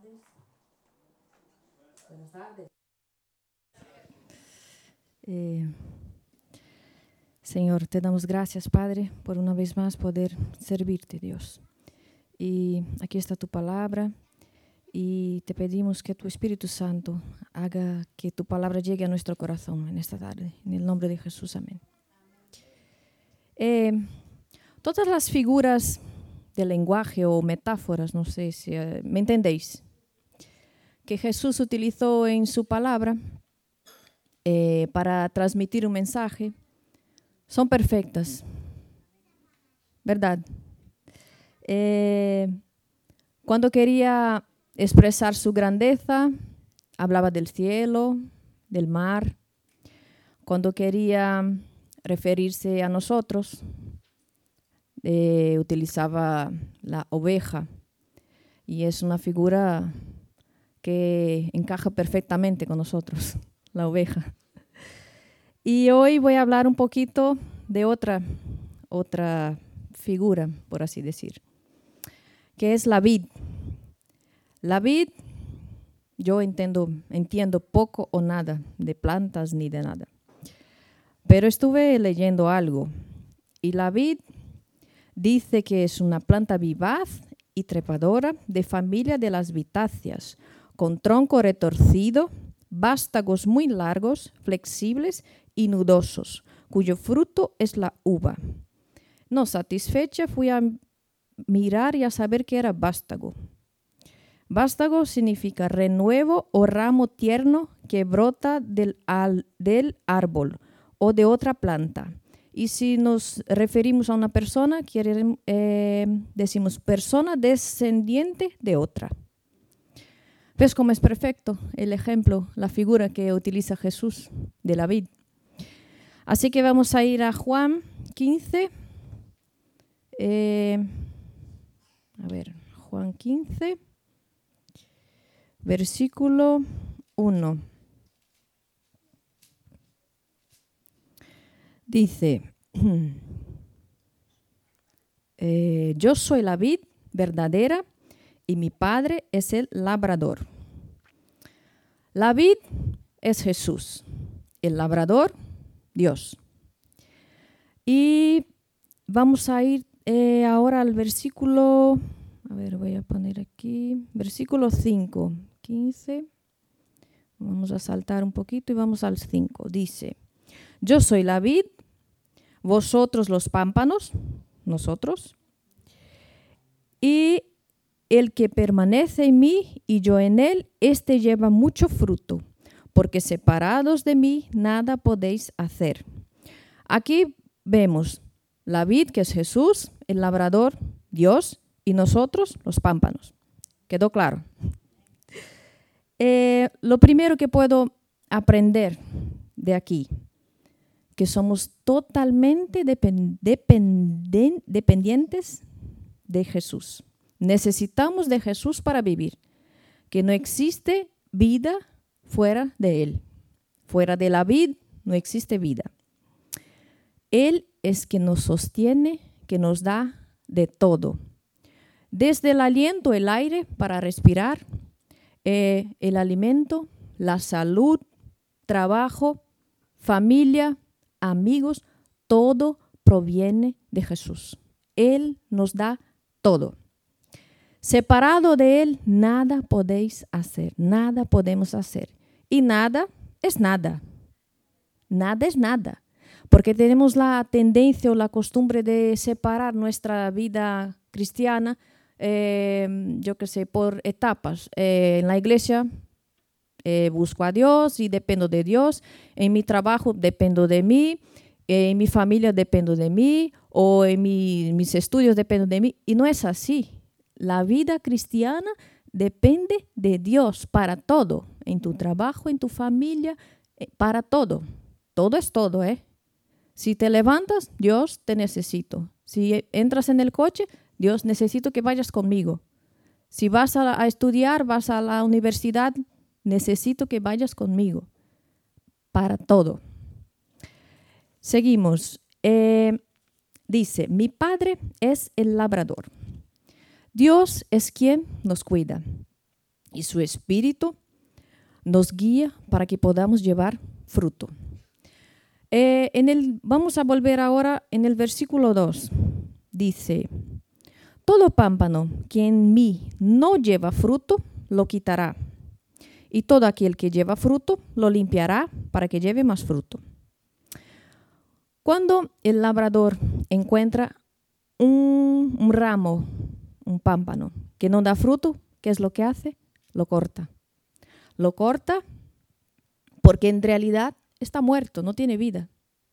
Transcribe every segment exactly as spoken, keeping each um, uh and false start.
tardes. Buenas tardes. Eh, Señor, te damos gracias, Padre, por una vez más poder servirte, Dios. Y aquí está tu palabra y te pedimos que tu Espíritu Santo haga que tu palabra llegue a nuestro corazón en esta tarde. En el nombre de Jesús, amén. Eh, todas las figuras de lenguaje o metáforas, no sé si uh, me entendéis, que Jesús utilizó en su palabra eh, para transmitir un mensaje, son perfectas, ¿verdad? Eh, cuando quería expresar su grandeza, hablaba del cielo, del mar. Cuando quería referirse a nosotros, eh, utilizaba la oveja. Y es una figura que encaja perfectamente con nosotros, la oveja. Y hoy voy a hablar un poquito de otra, otra figura, por así decir, que es la vid. La vid, yo entiendo, entiendo poco o nada de plantas ni de nada, pero estuve leyendo algo y la vid dice que es una planta vivaz y trepadora de familia de las vitáceas, con tronco retorcido, vástagos muy largos, flexibles y nudosos, cuyo fruto es la uva. No satisfecha, fui a mirar y a saber qué era vástago. Vástago significa renuevo o ramo tierno que brota del, al, del árbol o de otra planta. Y si nos referimos a una persona, quiere, eh, decimos persona descendiente de otra. ¿Ves cómo es perfecto el ejemplo, la figura que utiliza Jesús de la vid? Así que vamos a ir a Juan quince. Eh, a ver, Juan quince, versículo uno. Dice, eh, yo soy la vid verdadera y mi Padre es el labrador. La vid es Jesús, el labrador, Dios. Y vamos a ir eh, ahora al versículo, a ver, voy a poner aquí, versículo cinco, quince. Vamos a saltar un poquito y vamos al cinco. Dice, yo soy la vid, vosotros los pámpanos, nosotros, y el que permanece en mí y yo en él, éste lleva mucho fruto, porque separados de mí nada podéis hacer. Aquí vemos la vid, que es Jesús, el labrador, Dios, y nosotros, los pámpanos. ¿Quedó claro? Eh, lo primero que puedo aprender de aquí, que somos totalmente depend- dependen- dependientes de Jesús. Necesitamos de Jesús para vivir, que no existe vida fuera de Él. Fuera de la vid no existe vida. Él es quien nos sostiene, que nos da de todo. Desde el aliento, el aire para respirar, eh, el alimento, la salud, trabajo, familia, amigos, todo proviene de Jesús. Él nos da todo. Separado de Él, nada podéis hacer, nada podemos hacer. Y nada es nada. Nada es nada. Porque tenemos la tendencia o la costumbre de separar nuestra vida cristiana, eh, yo qué sé, por etapas. Eh, en la iglesia eh, busco a Dios y dependo de Dios. En mi trabajo dependo de mí. En mi familia dependo de mí. O en mi, mis estudios dependo de mí. Y no es así. La vida cristiana depende de Dios para todo. En tu trabajo, en tu familia, eh, para todo. Todo es todo, ¿eh? Si te levantas, Dios, te necesito. Si entras en el coche, Dios, necesito que vayas conmigo. Si vas a, a estudiar, vas a la universidad, necesito que vayas conmigo. Para todo. Seguimos. Eh, dice, mi Padre es el labrador. Dios es quien nos cuida. y su Espíritu nos guía para que podamos llevar fruto. Eh, en el, vamos a volver ahora en el versículo dos. Dice, todo pámpano que en mí no lleva fruto, lo quitará. Y todo aquel que lleva fruto, lo limpiará para que lleve más fruto. Cuando el labrador encuentra un, un ramo, un pámpano, que no da fruto, ¿qué es lo que hace? Lo corta. Lo corta porque en realidad está muerto, no tiene vida.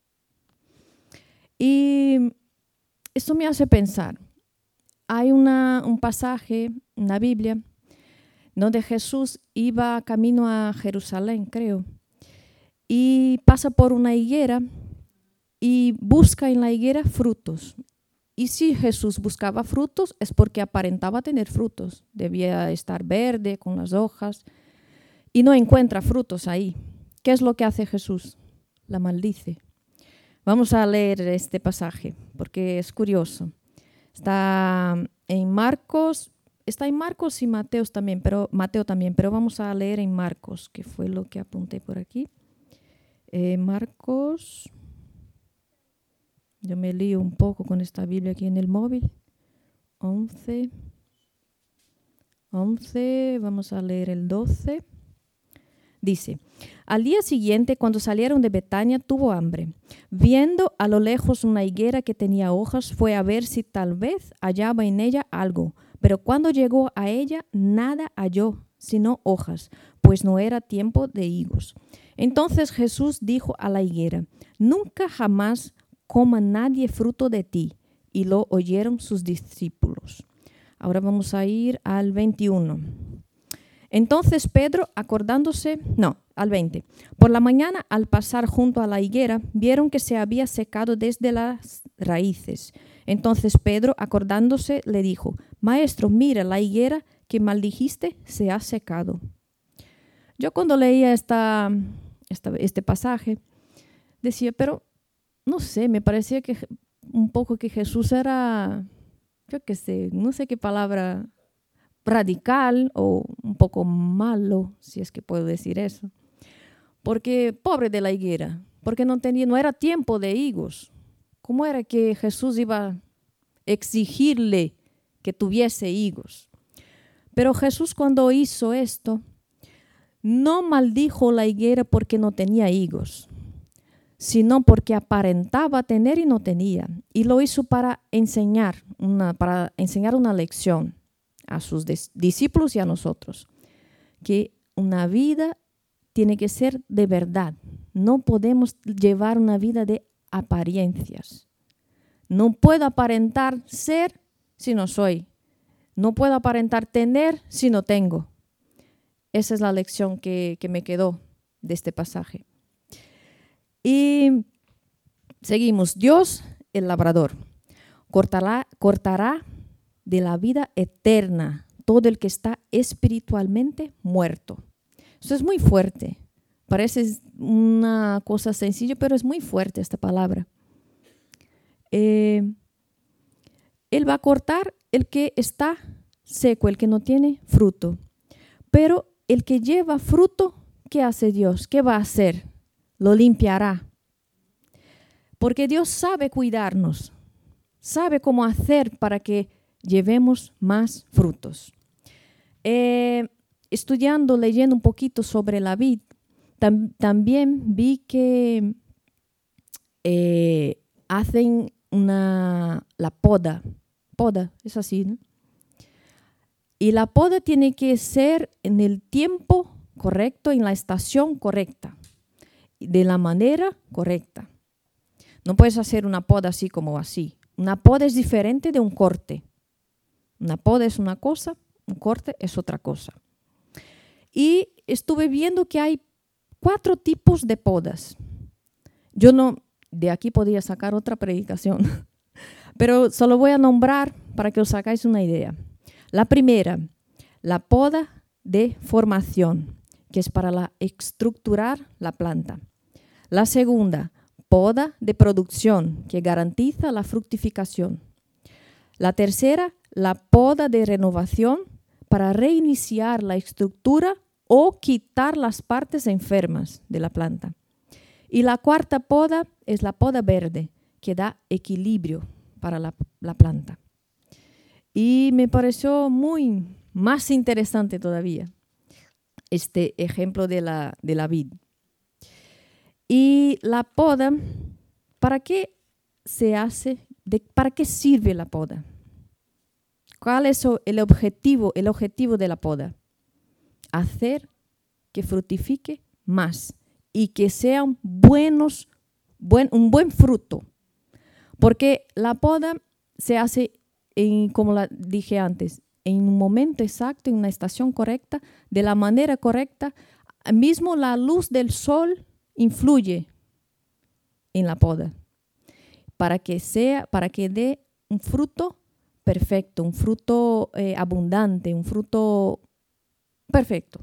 Y esto me hace pensar. Hay una, un pasaje en la Biblia donde Jesús iba camino a Jerusalén, creo, y pasa por una higuera y busca en la higuera frutos. Y si Jesús buscaba frutos es porque aparentaba tener frutos. Debía estar verde con las hojas y no encuentra frutos ahí. ¿Qué es lo que hace Jesús? La maldice. Vamos a leer este pasaje porque es curioso. Está en Marcos, está en Marcos y Mateo también, pero Mateo también, pero vamos a leer en Marcos, que fue lo que apunté por aquí. Eh, Marcos, yo me lío un poco con esta Biblia aquí en el móvil. once, once, vamos a leer el doce. Dice, al día siguiente, cuando salieron de Betania, tuvo hambre. Viendo a lo lejos una higuera que tenía hojas, fue a ver si tal vez hallaba en ella algo. Pero cuando llegó a ella, nada halló, sino hojas, pues no era tiempo de higos. Entonces Jesús dijo a la higuera, nunca jamás coma nadie fruto de ti. Y lo oyeron sus discípulos. Ahora vamos a ir al veintiuno. Entonces Pedro, acordándose, no, al veinte. Por la mañana, al pasar junto a la higuera, vieron que se había secado desde las raíces. Entonces Pedro, acordándose, le dijo, Maestro, mira, la higuera que maldijiste se ha secado. Yo cuando leía esta, esta, este pasaje, decía, pero no sé, me parecía que un poco que Jesús era, yo qué sé, no sé qué palabra, radical o un poco malo, si es que puedo decir eso. Porque pobre de la higuera, porque no tenía, no era tiempo de higos. ¿Cómo era que Jesús iba a exigirle que tuviese higos? Pero Jesús cuando hizo esto, no maldijo la higuera porque no tenía higos, sino porque aparentaba tener y no tenía. Y lo hizo para enseñar una, para enseñar una lección a sus discípulos y a nosotros, que una vida tiene que ser de verdad. No podemos llevar una vida de apariencias. No puedo aparentar ser si no soy. No puedo aparentar tener si no tengo. Esa es la lección que, que me quedó de este pasaje. Y seguimos. Dios, el labrador, cortará, cortará de la vida eterna todo el que está espiritualmente muerto. Eso es muy fuerte. Parece una cosa sencilla, pero es muy fuerte esta palabra. Eh, él va a cortar el que está seco, el que no tiene fruto. Pero el que lleva fruto, ¿qué hace Dios? ¿Qué va a hacer? Lo limpiará. Porque Dios sabe cuidarnos. Sabe cómo hacer para que llevemos más frutos. Eh, estudiando, leyendo un poquito sobre la vid, tam, también vi que eh, hacen una, la poda. Poda, es así, ¿no? Y la poda tiene que ser en el tiempo correcto, en la estación correcta, de la manera correcta. No puedes hacer una poda así como así. Una poda es diferente de un corte. Una poda es una cosa, un corte es otra cosa. Y estuve viendo que hay cuatro tipos de podas. Yo no, de aquí podría sacar otra predicación, pero solo voy a nombrar para que os hagáis una idea. La primera, la poda de formación, que es para la, estructurar la planta. La segunda, poda de producción, que garantiza la fructificación. La tercera, la poda de renovación para reiniciar la estructura o quitar las partes enfermas de la planta. Y la cuarta poda es la poda verde, que da equilibrio para la, la planta. Y me pareció muy más interesante todavía este ejemplo de la, de la vid. Y la poda, ¿para qué se hace? De, ¿Para qué sirve la poda? ¿Cuál es el objetivo, el objetivo de la poda? Hacer que fructifique más y que sean buenos, buen, un buen fruto. Porque la poda se hace, en, como la dije antes, en un momento exacto, en una estación correcta, de la manera correcta. Mismo la luz del sol influye en la poda para que sea, para que dé un fruto perfecto, un fruto eh, abundante, un fruto perfecto.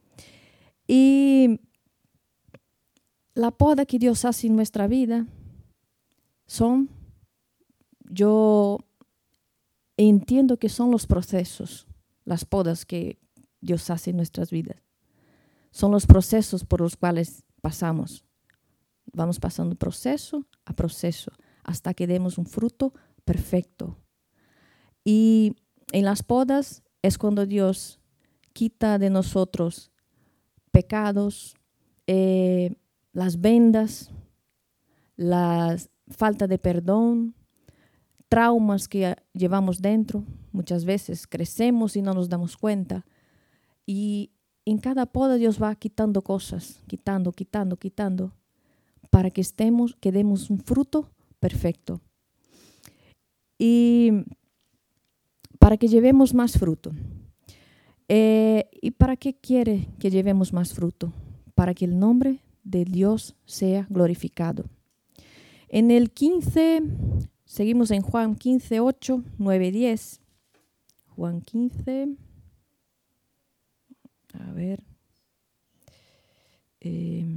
Y la poda que Dios hace en nuestra vida son, yo entiendo que son los procesos, las podas que Dios hace en nuestras vidas. Son los procesos por los cuales pasamos. Vamos pasando proceso a proceso hasta que demos un fruto perfecto. Y en las podas es cuando Dios quita de nosotros pecados, eh, las vendas, la falta de perdón, traumas que llevamos dentro. Muchas veces crecemos y no nos damos cuenta. Y en cada poda Dios va quitando cosas, quitando, quitando, quitando, para que estemos, que demos un fruto perfecto. Y para que llevemos más fruto. Eh, ¿Y para qué quiere que llevemos más fruto? Para que el nombre de Dios sea glorificado. En el quince, seguimos en Juan quince, ocho, nueve, diez. Juan quince, a ver. Eh,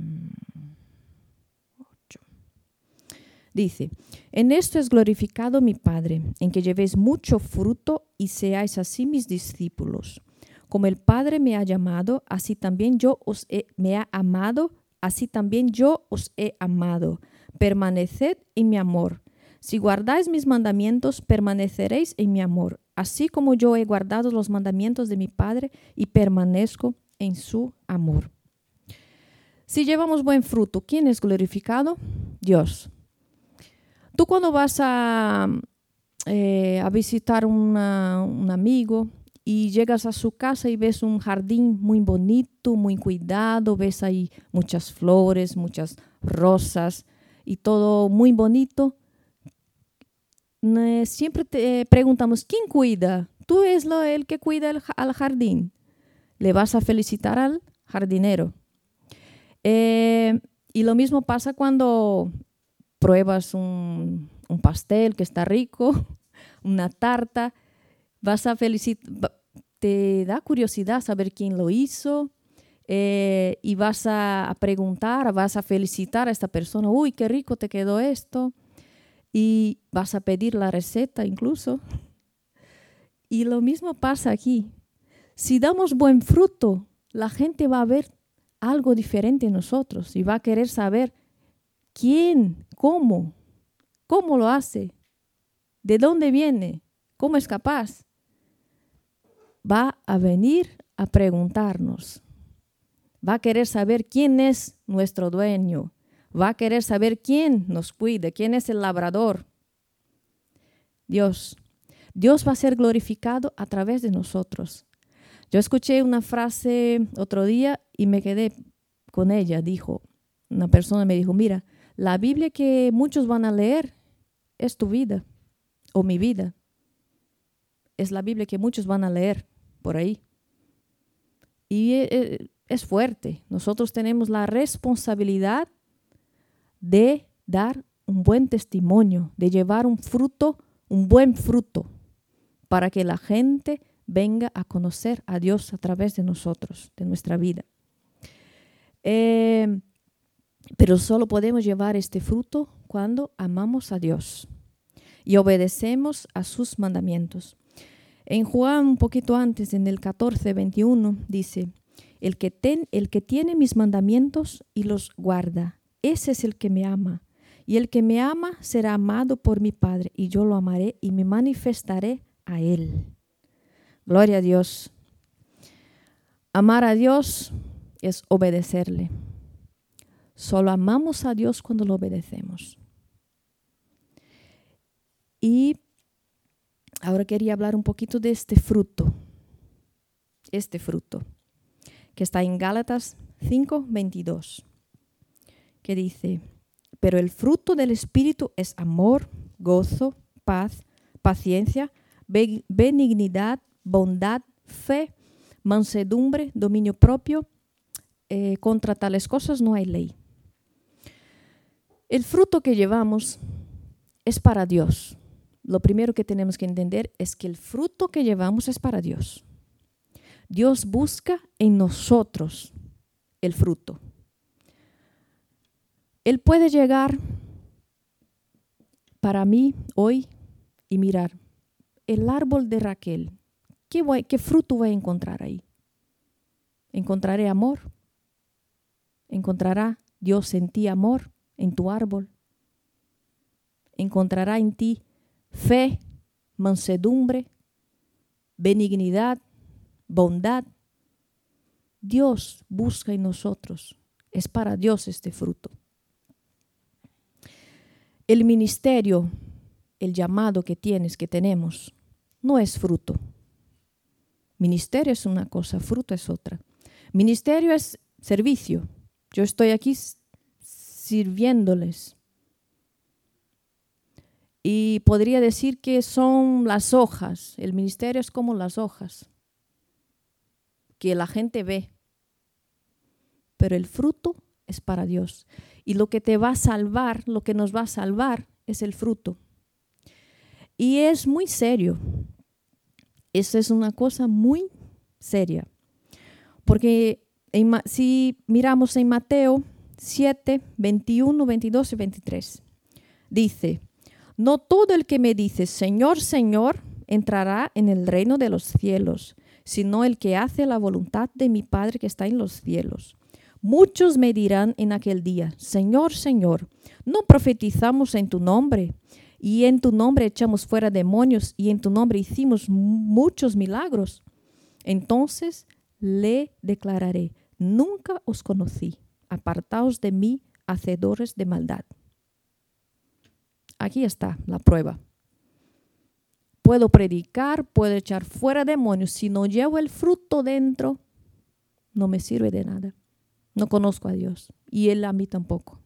ocho. Dice, en esto es glorificado mi Padre, en que llevéis mucho fruto y seáis así mis discípulos. Como el Padre me ha llamado, así también yo os he, me ha amado, así también yo os he amado. Permaneced en mi amor. Si guardáis mis mandamientos, permaneceréis en mi amor, así como yo he guardado los mandamientos de mi Padre y permanezco en su amor. Si llevamos buen fruto, ¿quién es glorificado? Dios. Tú cuando vas a, eh, a visitar una, un amigo y llegas a su casa y ves un jardín muy bonito, muy cuidado, ves ahí muchas flores, muchas rosas y todo muy bonito, eh, siempre te preguntamos, ¿quién cuida? Tú eres lo, el que cuida el, al jardín. Le vas a felicitar al jardinero. Eh, y lo mismo pasa cuando pruebas un, un pastel que está rico, una tarta, vas a felicitar, te da curiosidad saber quién lo hizo eh, y vas a, a preguntar, vas a felicitar a esta persona, uy, qué rico te quedó esto, y vas a pedir la receta incluso. Y lo mismo pasa aquí. Si damos buen fruto, la gente va a ver algo diferente en nosotros y va a querer saber quién, cómo, cómo lo hace, de dónde viene, cómo es capaz. Va a venir a preguntarnos. Va a querer saber quién es nuestro dueño. Va a querer saber quién nos cuida, quién es el labrador. Dios. Dios va a ser glorificado a través de nosotros. Yo escuché una frase otro día y me quedé con ella. Dijo, una persona me dijo, mira, la Biblia que muchos van a leer es tu vida o mi vida. Es la Biblia que muchos van a leer por ahí. Y es fuerte. Nosotros tenemos la responsabilidad de dar un buen testimonio, de llevar un fruto, un buen fruto, para que la gente venga a conocer a Dios a través de nosotros, de nuestra vida. Eh, pero solo podemos llevar este fruto cuando amamos a Dios y obedecemos a sus mandamientos. En Juan, un poquito antes, en el catorce, veintiuno, dice, el que, ten, el que tiene mis mandamientos y los guarda, ese es el que me ama. Y el que me ama será amado por mi Padre, y yo lo amaré y me manifestaré a él. Gloria a Dios. Amar a Dios es obedecerle. Solo amamos a Dios cuando lo obedecemos. Y ahora quería hablar un poquito de este fruto. Este fruto, que está en Gálatas cinco, veintidós, que dice, pero el fruto del Espíritu es amor, gozo, paz, paciencia, benignidad, bondad, fe, mansedumbre, dominio propio. Eh, contra tales cosas no hay ley. El fruto que llevamos es para Dios. Lo primero que tenemos que entender es que el fruto que llevamos es para Dios. Dios busca en nosotros el fruto. Él puede llegar para mí hoy y mirar el árbol de Raquel. ¿Qué, voy, qué fruto voy a encontrar ahí? ¿Encontraré amor? ¿Encontrará Dios en ti amor en tu árbol? ¿Encontrará en ti fe, mansedumbre, benignidad, bondad? Dios busca en nosotros. Es para Dios este fruto. El ministerio, el llamado que tienes, que tenemos, no es fruto. Ministerio es una cosa, fruto es otra. Ministerio es servicio. Yo estoy aquí sirviéndoles. Y podría decir que son las hojas. El ministerio es como las hojas que la gente ve. Pero el fruto es para Dios. Y lo que te va a salvar, lo que nos va a salvar es el fruto. Y es muy serio. Esa es una cosa muy seria. Porque en, si miramos en Mateo siete, veintiuno, veintidós y veintitrés, dice, no todo el que me dice, Señor, Señor, entrará en el reino de los cielos, sino el que hace la voluntad de mi Padre que está en los cielos. Muchos me dirán en aquel día, Señor, Señor, ¿no profetizamos en tu nombre? Y en tu nombre echamos fuera demonios, y en tu nombre hicimos muchos milagros. Entonces le declararé, nunca os conocí, apartaos de mí, hacedores de maldad. Aquí está la prueba. Puedo predicar, puedo echar fuera demonios. Si no llevo el fruto dentro, no me sirve de nada. No conozco a Dios. Y Él a mí tampoco.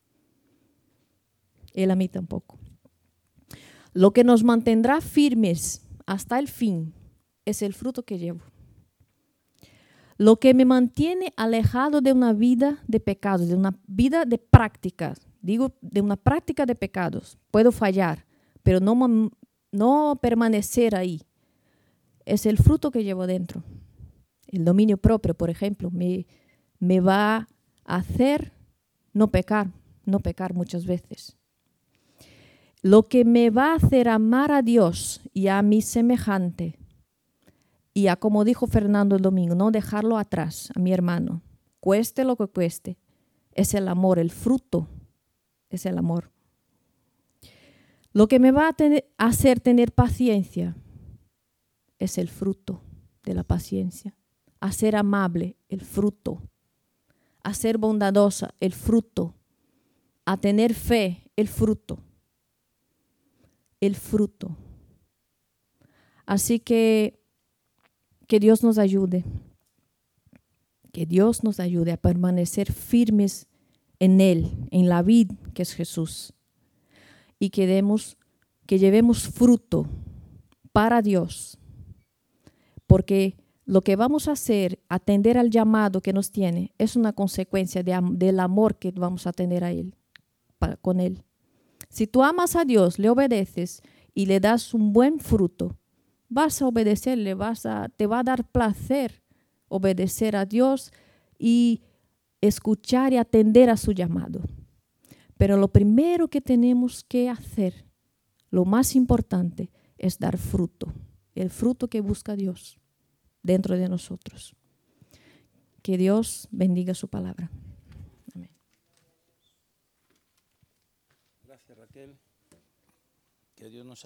Él a mí tampoco. Lo que nos mantendrá firmes hasta el fin es el fruto que llevo. Lo que me mantiene alejado de una vida de pecados, de una vida de prácticas, digo, de una práctica de pecados. Puedo fallar, pero no, no permanecer ahí. Es el fruto que llevo dentro. El dominio propio, por ejemplo, me, me va a hacer no pecar, no pecar muchas veces. Lo que me va a hacer amar a Dios y a mi semejante, y a, como dijo Fernando el domingo, no dejarlo atrás, a mi hermano, cueste lo que cueste, es el amor, el fruto es el amor. Lo que me va a tener, hacer tener paciencia es el fruto de la paciencia. A ser amable, el fruto. A ser bondadosa, el fruto. A tener fe, el fruto. El fruto. Así que que Dios nos ayude. Que Dios nos ayude a permanecer firmes en Él, en la vid que es Jesús. Y que, demos, que llevemos fruto para Dios. Porque lo que vamos a hacer, atender al llamado que nos tiene, es una consecuencia de, del amor que vamos a tener a Él, para, con Él. Si tú amas a Dios, le obedeces y le das un buen fruto, vas a obedecerle, vas a, te va a dar placer obedecer a Dios y escuchar y atender a su llamado. Pero lo primero que tenemos que hacer, lo más importante, es dar fruto. el fruto que busca Dios dentro de nosotros. Que Dios bendiga su palabra. Amén. Gracias, Raquel. Que Dios nos